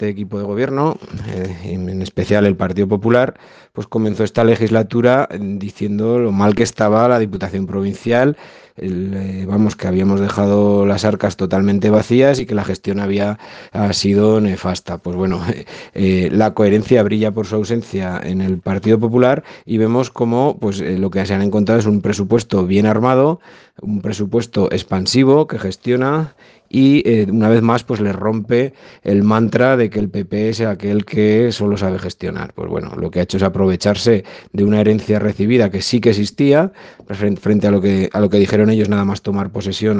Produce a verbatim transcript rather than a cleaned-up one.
este equipo de gobierno, eh, en especial el Partido Popular, pues comenzó esta legislatura diciendo lo mal que estaba la Diputación Provincial, el, eh, vamos, que habíamos dejado las arcas totalmente vacías y que la gestión había ha sido nefasta. Pues bueno, eh, la coherencia brilla por su ausencia en el Partido Popular y vemos cómo pues, eh, lo que se han encontrado es un presupuesto bien armado, un presupuesto expansivo que gestiona y eh, una vez más pues le rompe el mantra de que el P P es aquel que solo sabe gestionar. Pues bueno, lo que ha hecho es aprovecharse de una herencia recibida que sí que existía, pues, frente a lo que, a lo que dijeron ellos nada más tomar posesión